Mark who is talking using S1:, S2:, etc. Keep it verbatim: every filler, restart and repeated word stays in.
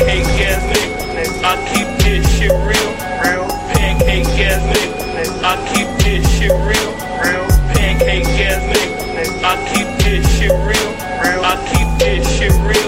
S1: Pancake ass nigga, I keep this shit real. Real. Pancake ass nigga, I keep this shit real. Real. Pancake ass nigga, I keep this shit real. Real. I keep this shit real.